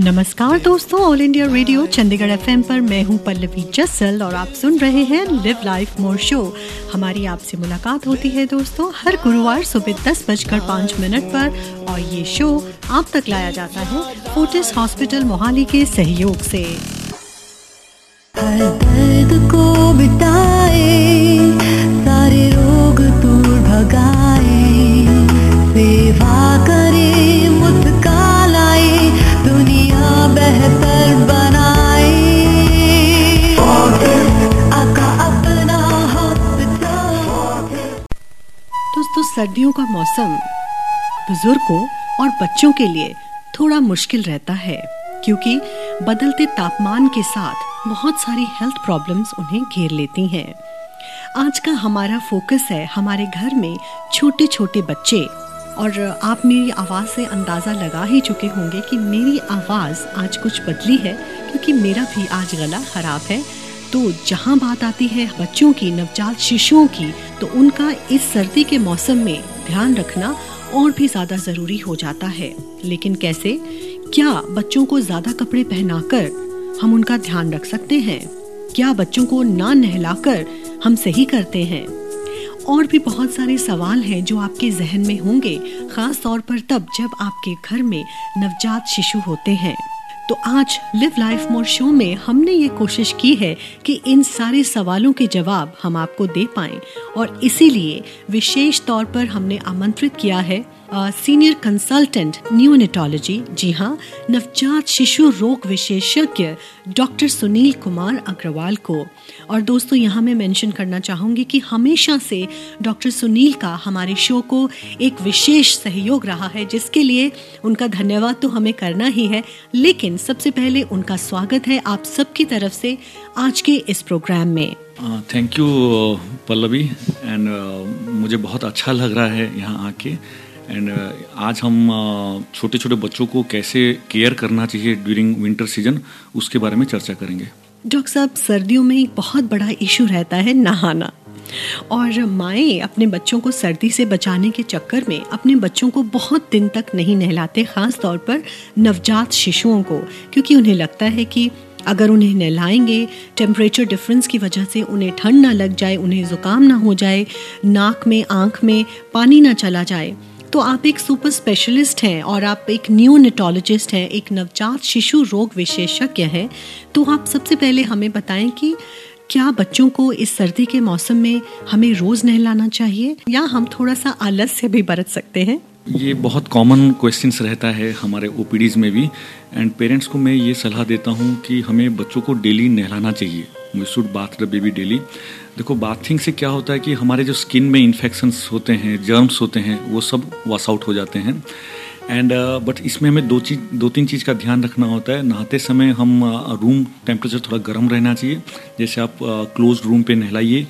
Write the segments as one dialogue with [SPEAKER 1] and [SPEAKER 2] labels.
[SPEAKER 1] नमस्कार दोस्तों, All India Radio Chandigarh FM पर मैं हूं पल्लवी जस्सल और आप सुन रहे हैं लिव लाइफ मोर शो। हमारी आपसे मुलाकात होती है दोस्तों हर गुरुवार सुबह 10:05 पर और ये शो आप तक लाया जाता है फोर्टिस हॉस्पिटल मोहाली के सहयोग से।
[SPEAKER 2] हर दर्द को बिताए, सारे रोग दूर भगाए, सेवा करे मुस्कान लाए, दुनिया बेहतर बनाए, आका अपना हॉस्पिटल।
[SPEAKER 1] दोस्तों, सर्दियों का मौसम बुजुर्गों और बच्चों के लिए थोड़ा मुश्किल रहता है क्योंकि बदलते तापमान के साथ बहुत सारी हेल्थ प्रॉब्लम्स उन्हें घेर लेती हैं। आज का हमारा फोकस है हमारे घर में छोटे छोटे बच्चे, और आप मेरी आवाज़ से अंदाज़ा लगा ही चुके होंगे कि मेरी आवाज़ आज कुछ बदली है क्योंकि मेरा भी आज गला ख़राब है। तो जहाँ बात आती है बच्चों की, नवजात शिशुओं की, तो उनका इस सर्दी के मौसम में ध्यान रखना और भी ज़्यादा ज़रूरी हो जाता है। लेकिन कैसे? क्या बच्चों को ज़्यादा कपड़े पहनाकर हम उनका ध्यान रख सकते हैं? क्या बच्चों को ना नहलाकर हम सही करते हैं? और भी बहुत सारे सवाल हैं जो आपके जहन में होंगे, खास तौर पर तब जब आपके घर में नवजात शिशु होते हैं। तो आज लिव लाइफ मोर शो में हमने ये कोशिश की है कि इन सारे सवालों के जवाब हम आपको दे पाएं, और इसीलिए विशेष तौर पर हमने आमंत्रित किया है सीनियर कंसल्टेंट न्यूनेटोलॉजी, जी हाँ, नवजात शिशु रोग विशेषज्ञ डॉक्टर सुनील कुमार अग्रवाल को। और दोस्तों, यहाँ मैं मेंशन करना चाहूँगी कि हमेशा से डॉक्टर सुनील का हमारे शो को एक विशेष सहयोग रहा है, जिसके लिए उनका धन्यवाद तो हमें करना ही है। लेकिन सबसे पहले उनका स्वागत है आप सबकी तरफ से आज के इस प्रोग्राम में।
[SPEAKER 3] थैंक यू पल्लवी, एंड मुझे बहुत अच्छा लग रहा है यहाँ आके। एंड आज हम छोटे छोटे बच्चों को कैसे केयर करना चाहिए ड्यूरिंग विंटर सीजन, उसके बारे में चर्चा करेंगे।
[SPEAKER 1] डॉक्टर साहब, सर्दियों में एक बहुत बड़ा इशू रहता है नहाना, और माएँ अपने बच्चों को सर्दी से बचाने के चक्कर में अपने बच्चों को बहुत दिन तक नहीं नहलाते, खास तौर पर नवजात शिशुओं को, क्योंकि उन्हें लगता है कि अगर उन्हें नहलाएंगे टेम्परेचर डिफरेंस की वजह से उन्हें ठंड ना लग जाए, उन्हें जुकाम ना हो जाए, नाक में आँख में पानी ना चला जाए। तो आप एक सुपर स्पेशलिस्ट हैं और आप एक न्यूनेटोलॉजिस्ट हैं, एक नवजात शिशु रोग विशेषज्ञ हैं। तो आप सबसे पहले हमें बताएं कि क्या बच्चों को इस सर्दी के मौसम में हमें रोज नहलाना चाहिए या हम थोड़ा सा आलस्य भी बरत सकते हैं?
[SPEAKER 3] ये बहुत कॉमन क्वेश्चंस रहता है हमारे ओपीडीज में भी, एंड पेरेंट्स को मैं ये सलाह देता हूँ कि हमें बच्चों को डेली नहलाना चाहिए। We should bath the baby daily. देखो, बाथिंग से क्या होता है कि हमारे जो स्किन में इन्फेक्शंस होते हैं, जर्म्स होते हैं, वो सब वॉश आउट हो जाते हैं। एंड बट इसमें हमें दो तीन चीज़ का ध्यान रखना होता है। नहाते समय हम रूम टेम्परेचर थोड़ा गर्म रहना चाहिए। जैसे आप क्लोज रूम पे नहलाइए,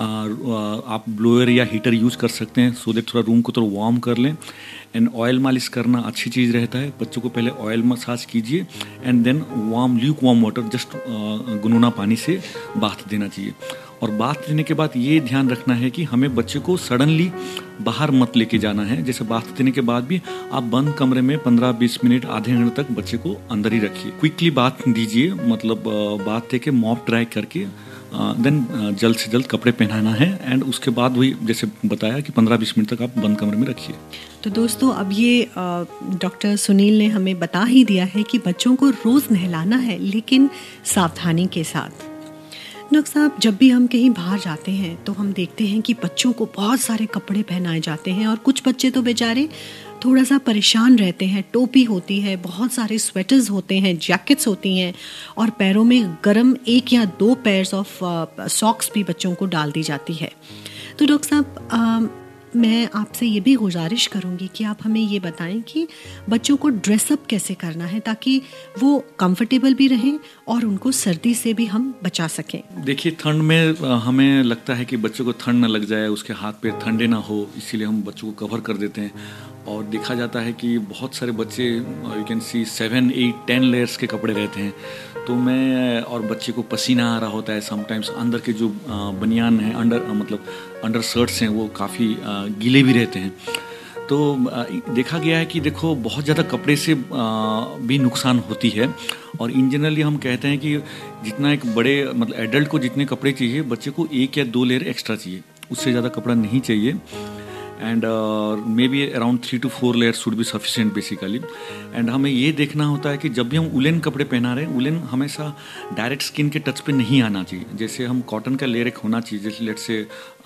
[SPEAKER 3] आप ब्लोअर या हीटर यूज़ कर सकते हैं सो दैट थोड़ा रूम को थोड़ा वार्म कर लें। एंड ऑयल मालिश करना अच्छी चीज़ रहता है। बच्चों को पहले ऑयल मसाज कीजिए and then luke warm water, just गुनगुना पानी से बाथ देना चाहिए। और बाथ देने के बाद ये ध्यान रखना है कि हमें बच्चे को सडनली बाहर मत लेके जाना है। जैसे बाथ देने के बाद भी आप बंद कमरे में 15-20 मिनट, आधे घंटे तक बच्चे को अंदर ही रखिए। क्विकली बाथ दीजिए, मतलब बाथ देके मॉप ड्राई करके देन जल्द से जल्द कपड़े पहनाना है। एंड उसके बाद वही जैसे बताया कि 15-20 मिनट तक आप बंद कमरे में रखिए।
[SPEAKER 1] तो दोस्तों, अब ये डॉक्टर सुनील ने हमें बता ही दिया है कि बच्चों को रोज नहलाना है, लेकिन सावधानी के साथ। डॉक्टर साहब, जब भी हम कहीं बाहर जाते हैं तो हम देखते हैं कि बच्चों को बहुत सारे कपड़े पहनाए जाते हैं, और कुछ बच्चे तो बेचारे थोड़ा सा परेशान रहते हैं। टोपी होती है, बहुत सारे स्वेटर्स होते हैं, जैकेट्स होती हैं, और पैरों में गर्म 1 या 2 पेयर्स ऑफ सॉक्स भी बच्चों को डाल दी जाती है। तो डॉक्टर साहब, मैं आपसे ये भी गुजारिश करूंगी कि आप हमें ये बताएं कि बच्चों को ड्रेसअप कैसे करना है ताकि वो कंफर्टेबल भी रहें और उनको सर्दी से भी हम बचा सकें।
[SPEAKER 3] देखिए, ठंड में हमें लगता है कि बच्चों को ठंड ना लग जाए, उसके हाथ पैर ठंडे ना हो, इसीलिए हम बच्चों को कवर कर देते हैं। और देखा जाता है कि बहुत सारे बच्चे, यू कैन सी 7, 8, 10 लेयर्स के कपड़े रहते हैं। तो मैं और बच्चे को पसीना आ रहा होता है, समटाइम्स अंदर के जो बनियान है, अंडर शर्ट्स हैं, वो काफ़ी गीले भी रहते हैं। तो देखा गया है कि देखो बहुत ज़्यादा कपड़े से भी नुकसान होती है, और इन जनरली हम कहते हैं कि जितना एक बड़े मतलब एडल्ट को जितने कपड़े चाहिए, बच्चे को 1 या 2 लेयर एक्स्ट्रा चाहिए, उससे ज़्यादा कपड़ा नहीं चाहिए। And may be around 3 to 4 layer should be sufficient basically. And हमें ये देखना होता है कि जब भी हम उलन कपड़े पहना रहे हैं, उलन हमेशा डायरेक्ट स्किन के टच पे नहीं आना चाहिए। जैसे हम कॉटन का लेयर एक होना चाहिए, जैसे लेट से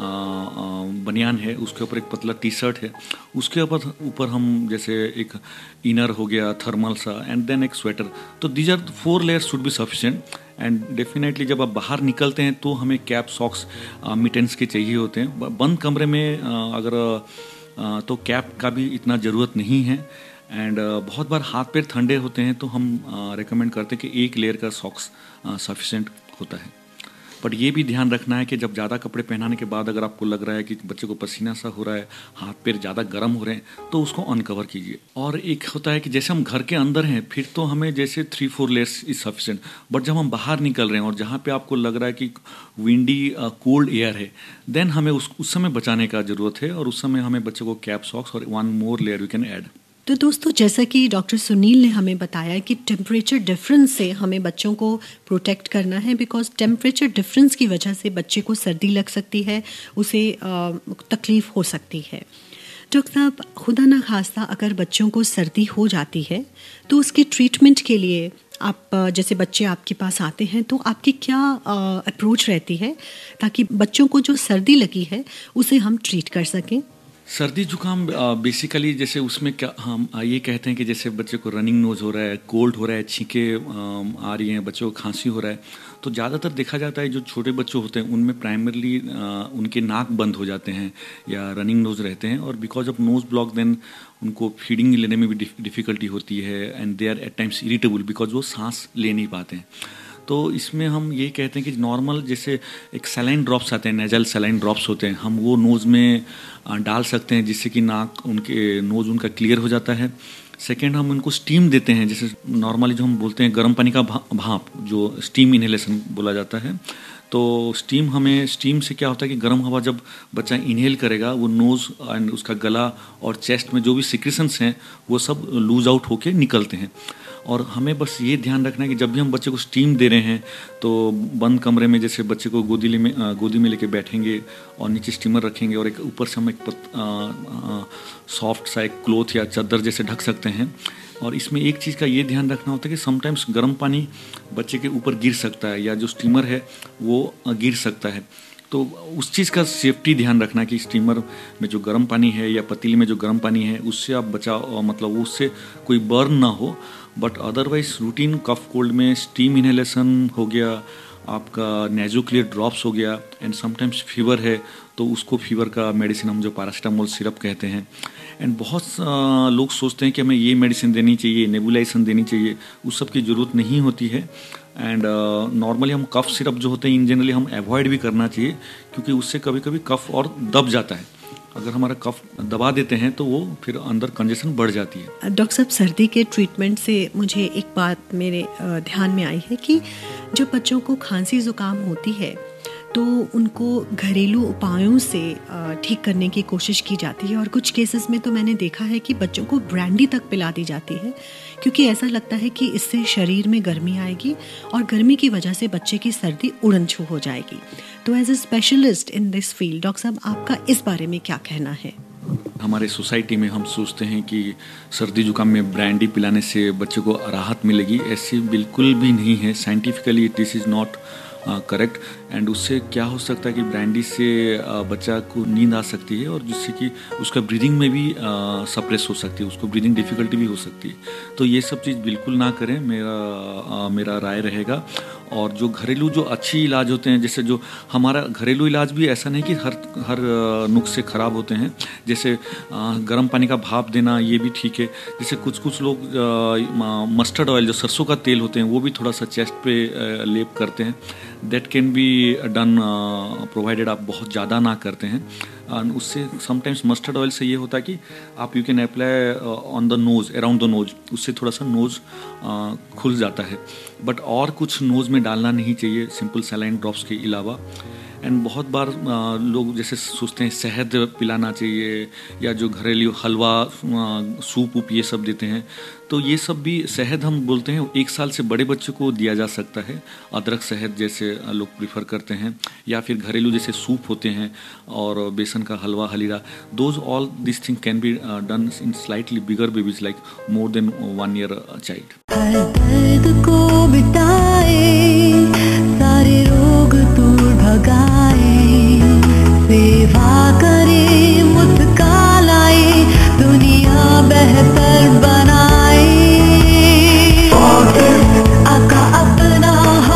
[SPEAKER 3] बनियान है, उसके ऊपर एक पतला टी शर्ट है, उसके ऊपर हम जैसे एक इनर हो गया थर्मल सा, एंड देन एक स्वेटर। तो these are 4 layers should be sufficient. And definitely जब आप बाहर निकलते हैं तो हमें कैप, सॉक्स, मिटेंस के चाहिए होते हैं। बंद कमरे में अगर तो कैप का भी इतना ज़रूरत नहीं है। एंड बहुत बार हाथ पैर ठंडे होते हैं तो हम रेकमेंड करते हैं कि 1 लेयर का सॉक्स सफिशिएंट होता है। बट ये भी ध्यान रखना है कि जब ज़्यादा कपड़े पहनाने के बाद अगर आपको लग रहा है कि बच्चे को पसीना सा हो रहा है, हाथ पैर ज़्यादा गर्म हो रहे हैं, तो उसको अनकवर कीजिए। और एक होता है कि जैसे हम घर के अंदर हैं फिर तो हमें जैसे 3-4 लेयर्स इज सफिशिएंट। बट जब हम बाहर निकल रहे हैं और जहाँ पे आपको लग रहा है कि विंडी कोल्ड एयर है, देन हमें उस समय बचाने का ज़रूरत है, और उस समय हमें बच्चे को कैप, सॉक्स और 1 more layer we can add.
[SPEAKER 1] तो दोस्तों, जैसा कि डॉक्टर सुनील ने हमें बताया कि टेम्परेचर डिफरेंस से हमें बच्चों को प्रोटेक्ट करना है, बिकॉज टेम्परेचर डिफरेंस की वजह से बच्चे को सर्दी लग सकती है, उसे तकलीफ हो सकती है। डॉक्टर साहब, खुदा ना खास्ता अगर बच्चों को सर्दी हो जाती है तो उसके ट्रीटमेंट के लिए आप, जैसे बच्चे आपके पास आते हैं, तो आपकी क्या अप्रोच रहती है ताकि बच्चों को जो सर्दी लगी है उसे हम ट्रीट कर सकें?
[SPEAKER 3] सर्दी जुकाम बेसिकली जैसे उसमें क्या हम ये कहते हैं कि जैसे बच्चे को रनिंग नोज हो रहा है, कोल्ड हो रहा है, छींके आ रही हैं, बच्चों को खांसी हो रहा है, तो ज़्यादातर देखा जाता है जो छोटे बच्चे होते हैं उनमें प्राइमरली उनके नाक बंद हो जाते हैं या रनिंग नोज रहते हैं, और because of nose block then उनको फीडिंग लेने में भी डिफ़िकल्टी होती है, and they are at times irritable because वो सांस ले नहीं पाते हैं। तो इसमें हम ये कहते हैं कि नॉर्मल जैसे एक सलाइन ड्रॉप्स आते हैं, नेजल सलाइन ड्रॉप्स होते हैं, हम वो नोज़ में डाल सकते हैं, जिससे कि नाक उनके नोज़ उनका क्लियर हो जाता है। सेकेंड, हम उनको स्टीम देते हैं, जैसे नॉर्मली जो हम बोलते हैं गर्म पानी का भाप, जो स्टीम इनहेलेशन बोला जाता है। तो स्टीम से क्या होता है कि गर्म हवा जब बच्चा इनहेल करेगा, वो नोज़ एंड उसका गला और चेस्ट में जो भी सिक्रेशंस हैं वो सब लूज आउट होके निकलते हैं। और हमें बस ये ध्यान रखना है कि जब भी हम बच्चे को स्टीम दे रहे हैं तो बंद कमरे में जैसे बच्चे को गोदी में लेके बैठेंगे और नीचे स्टीमर रखेंगे, और एक ऊपर से हम एक सॉफ्ट सा एक क्लोथ या चादर जैसे ढक सकते हैं। और इसमें एक चीज़ का ये ध्यान रखना होता है कि समटाइम्स गर्म पानी बच्चे के ऊपर गिर सकता है, या जो स्टीमर है वो गिर सकता है। तो उस चीज़ का सेफ्टी ध्यान रखना कि स्टीमर में जो गर्म पानी है या पतीले में जो गर्म पानी है उससे आप बचाओ, मतलब उससे कोई बर्न ना हो। But otherwise routine cough cold में स्टीम इनहेलेशन हो गया, आपका नेज़ोक्लियर ड्रॉप्स हो गया, एंड समटाइम्स फीवर है तो उसको फीवर का मेडिसिन हम जो पैरासीटामोल सिरप कहते हैं। एंड बहुत लोग सोचते हैं कि हमें ये मेडिसिन देनी चाहिए, नेबुलाइजेशन देनी चाहिए, उस सब की ज़रूरत नहीं होती है। एंड नॉर्मली हम कफ सिरप जो होते हैं इन जनरली हम अवॉइड भी करना चाहिए, क्योंकि उससे कभी कभी कफ और दब जाता है। अगर हमारा कफ दबा देते हैं तो वो फिर अंदर कंजेशन बढ़ जाती है।
[SPEAKER 1] डॉक्टर साहब, सर्दी के ट्रीटमेंट से मुझे एक बात मेरे ध्यान में आई है कि जब बच्चों को खांसी जुकाम होती है तो उनको घरेलू उपायों से ठीक करने की कोशिश की जाती है, और कुछ केसेस में तो मैंने देखा है कि बच्चों को ब्रांडी तक पिला दी जाती है, क्योंकि ऐसा लगता है कि इससे शरीर में गर्मी आएगी और गर्मी की वजह से बच्चे की सर्दी उड़न छू हो जाएगी। तो as a specialist in this field, doctor साहब, आपका इस बारे में क्या कहना है?
[SPEAKER 3] हमारे सोसाइटी में हम सोचते हैं कि सर्दी जुकाम में ब्रांडी पिलाने से बच्चे को राहत मिलेगी, ऐसी बिल्कुल भी नहीं है। Scientifically this is not correct. And उससे क्या हो सकता है कि ब्रांडी से बच्चा को नींद आ सकती है, और जिससे कि उसका ब्रीदिंग में भी सप्रेस हो सकती है, उसको ब्रीदिंग डिफ़िकल्टी भी हो सकती है। तो ये सब चीज़ बिल्कुल ना करें, मेरा राय रहेगा। और जो घरेलू जो अच्छी इलाज होते हैं, जैसे जो हमारा घरेलू इलाज भी ऐसा नहीं कि हर नुस्खे ख़राब होते हैं। जैसे गर्म पानी का भाप देना ये भी ठीक है। जैसे कुछ लोग मस्टर्ड ऑयल जो सरसों का तेल होते हैं वो भी थोड़ा सा चेस्ट पे लेप करते हैं, that can be done provided आप बहुत ज़्यादा ना करते हैं। उससे समटाइम्स मस्टर्ड ऑयल से ये होता है कि आप you can apply on the nose, around the nose, उससे थोड़ा सा नोज़ खुल जाता है, बट और कुछ नोज़ में डालना नहीं चाहिए सिंपल सलाइन ड्रॉप्स के अलावा। एंड बहुत बार लोग जैसे सोचते हैं शहद पिलाना चाहिए या जो घरेलू हलवा, सूप वूप ये सब देते हैं, तो ये सब भी शहद हम बोलते हैं 1 साल से बड़े बच्चे को दिया जा सकता है। अदरक शहद जैसे लोग प्रीफर करते हैं, या फिर घरेलू जैसे सूप होते हैं और बेसन का हलवा, हलीरा, those all this thing can be done in slightly bigger babies like more than 1 year child.
[SPEAKER 2] हर दर्द को मिटाए, सारे रोग दूर भगाए, सेवा करे, मुस्कालाए, दुनिया बेहतर बनाए। आका अपना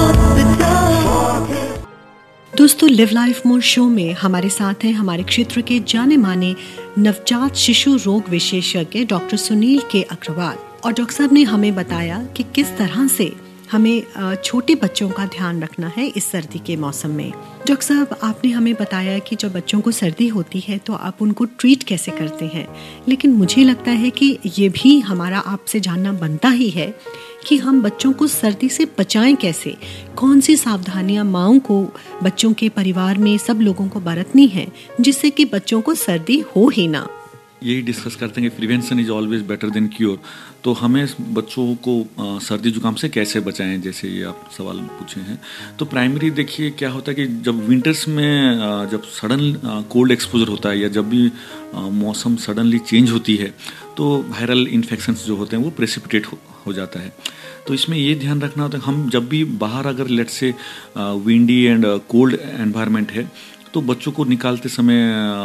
[SPEAKER 2] हॉस्पिटल।
[SPEAKER 1] दोस्तों, लिव लाइफ मोर शो में हमारे साथ हैं हमारे क्षेत्र के जाने माने नवजात शिशु रोग विशेषज्ञ डॉक्टर सुनील के अग्रवाल। और डॉक्टर साहब ने हमें बताया कि किस तरह से हमें छोटे बच्चों का ध्यान रखना है इस सर्दी के मौसम में। डॉक्टर साहब, आपने हमें बताया कि जब बच्चों को सर्दी होती है तो आप उनको ट्रीट कैसे करते हैं, लेकिन मुझे लगता है कि ये भी हमारा आपसे जानना बनता ही है कि हम बच्चों को सर्दी से बचाएं कैसे, कौन सी सावधानियां माओं को, बच्चों के परिवार में सब लोगों को बरतनी है जिससे कि बच्चों को सर्दी हो ही ना।
[SPEAKER 3] यही डिस्कस करते हैं कि prevention is always better than cure. तो हमें बच्चों को सर्दी जुकाम से कैसे बचाएं, जैसे ये आप सवाल पूछे हैं। तो प्राइमरी देखिए क्या होता है कि जब विंटर्स में जब सडन कोल्ड एक्सपोजर होता है या जब भी मौसम सडनली चेंज होती है तो वायरल इन्फेक्शंस जो होते हैं वो प्रेसिपिटेट हो जाता है। तो इसमें ये ध्यान रखना होता है, हम जब भी बाहर अगर लेट से विंडी एंड कोल्ड एनवायरनमेंट है तो बच्चों को निकालते समय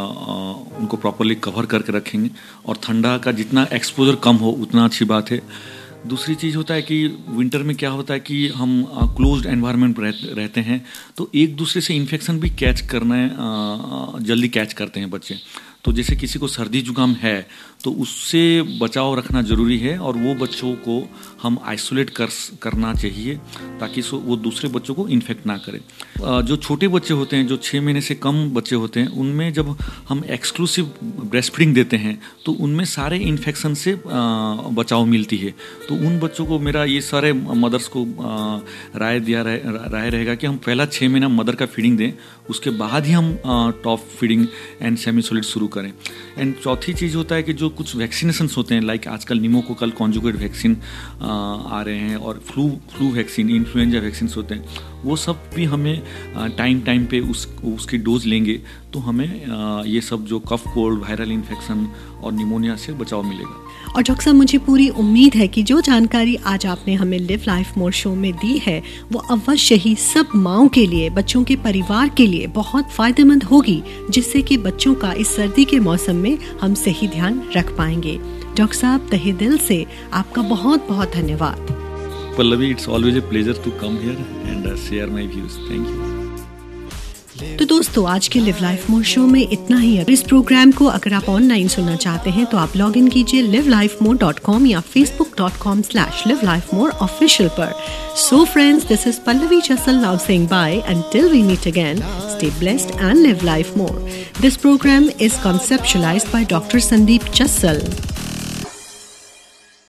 [SPEAKER 3] उनको प्रॉपरली कवर करके रखेंगे, और ठंडा का जितना एक्सपोजर कम हो उतना अच्छी बात है। दूसरी चीज़ होता है कि विंटर में क्या होता है कि हम क्लोज्ड एनवायरनमेंट रहते हैं तो एक दूसरे से इन्फेक्शन भी कैच करना है, जल्दी कैच करते हैं बच्चे। तो जैसे किसी को सर्दी जुकाम है तो उससे बचाव रखना ज़रूरी है, और वो बच्चों को हम आइसोलेट करना चाहिए ताकि वो दूसरे बच्चों को इन्फेक्ट ना करें। जो छोटे बच्चे होते हैं, जो 6 महीने से कम बच्चे होते हैं, उनमें जब हम एक्सक्लूसिव ब्रेस्ट फीडिंग देते हैं तो उनमें सारे इन्फेक्शन से बचाव मिलती है। तो उन बच्चों को मेरा ये सारे मदर्स को राय रहेगा कि हम पहला 6 महीना मदर का फीडिंग दें, उसके बाद ही हम top feeding and semi solid शुरू करें। एंड चौथी चीज़ होता है कि जो कुछ वैक्सीनेशंस होते हैं, लाइक आजकल निमोकोकल कॉन्जुगेट वैक्सीन आ रहे हैं और फ्लू वैक्सीन, इन्फ्लुएंजा वैक्सीन होते हैं, वो सब भी हमें टाइम पे उसकी डोज लेंगे तो हमें ये सब जो कफ कोल्ड, वायरल इन्फेक्शन और निमोनिया से बचाव मिलेगा।
[SPEAKER 1] और डॉक्टर साहब, मुझे पूरी उम्मीद है कि जो जानकारी आज आपने हमें लिव लाइफ मोर शो में दी है वो अवश्य ही सब माओं के लिए, बच्चों के परिवार के लिए बहुत फायदेमंद होगी, जिससे कि बच्चों का इस सर्दी के मौसम में हम सही ध्यान रख पाएंगे। डॉक्टर साहब, तहे दिल से आपका बहुत बहुत धन्यवाद।
[SPEAKER 3] Pallavi, it's always a pleasure to come here and share my views. Thank you.
[SPEAKER 1] तो दोस्तों, आज के लिव लाइफ मोर शो में इतना ही। इस प्रोग्राम को अगर आप ऑनलाइन सुनना चाहते हैं तो आप लॉग इन कीजिए livelifemore.com या facebook.com/livelifemore official पर। So friends, this is Pallavi Chassal now saying bye until we meet again. Stay blessed and live life more. This program is conceptualized by Dr. Sandeep Chassal.